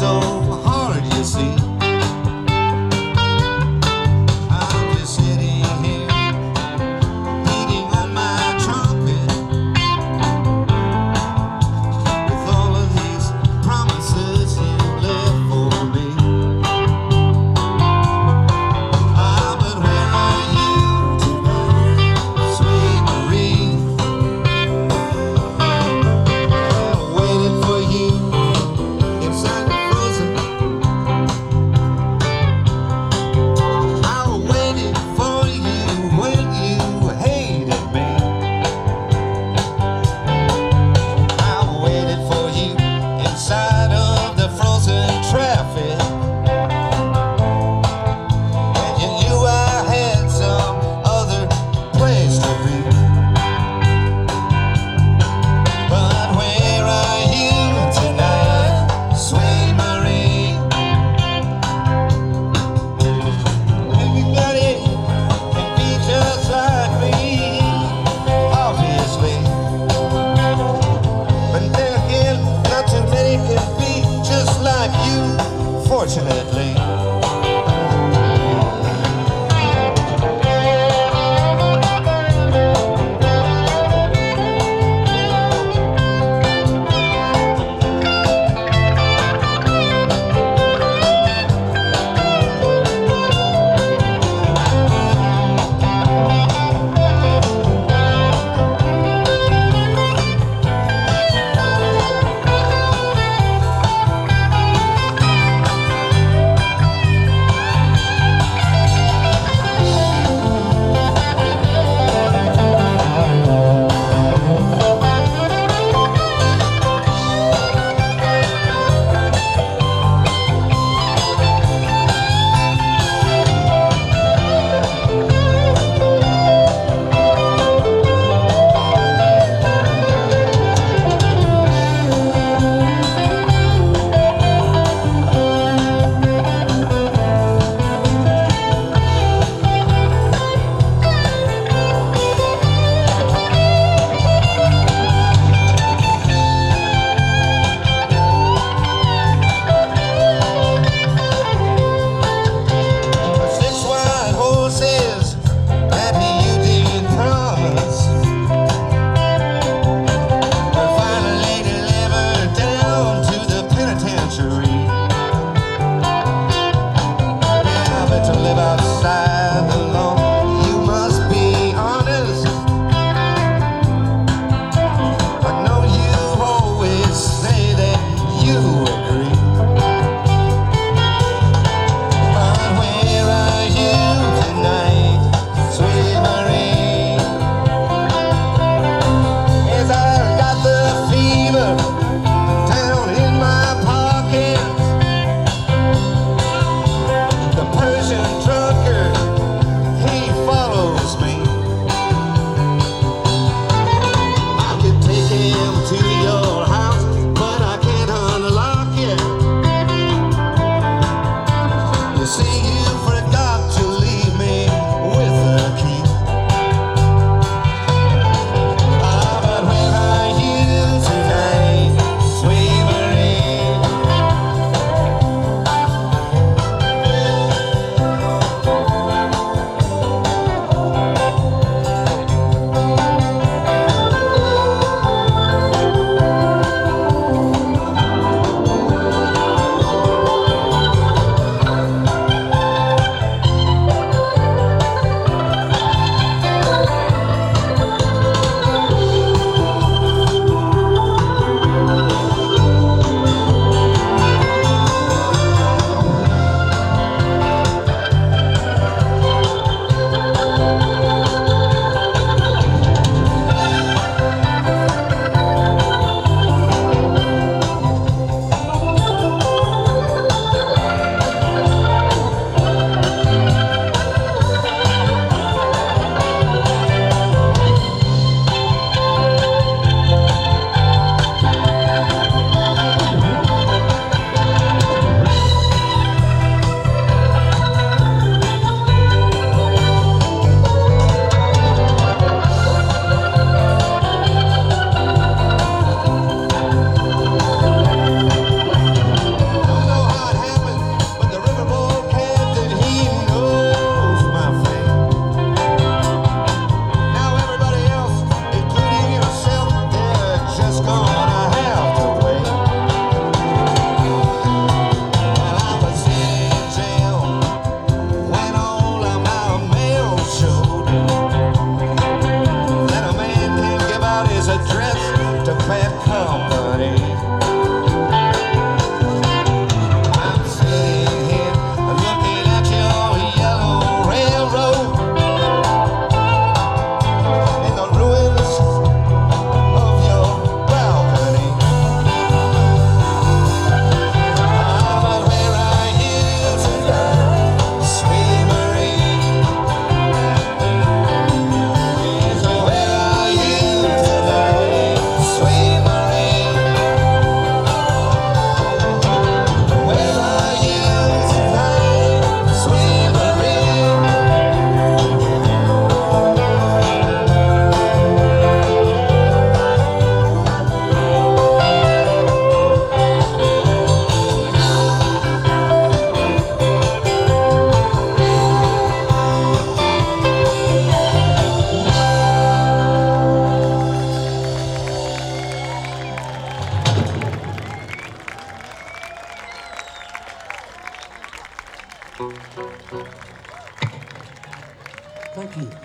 so hard, you see. I'm just sitting here, beating on my trumpet, with all of these promises you left for me. Ah, but where are you tonight, sweet Marie? Waiting for you inside the frozen. I waited for you when you hated me. I waited for you inside of the frozen traffic, and you knew I had some other place to be. But where are you tonight, sweet Marie? Everybody can be just like me, obviously. But then again, not too many can be just like you, fortunately. Thank you.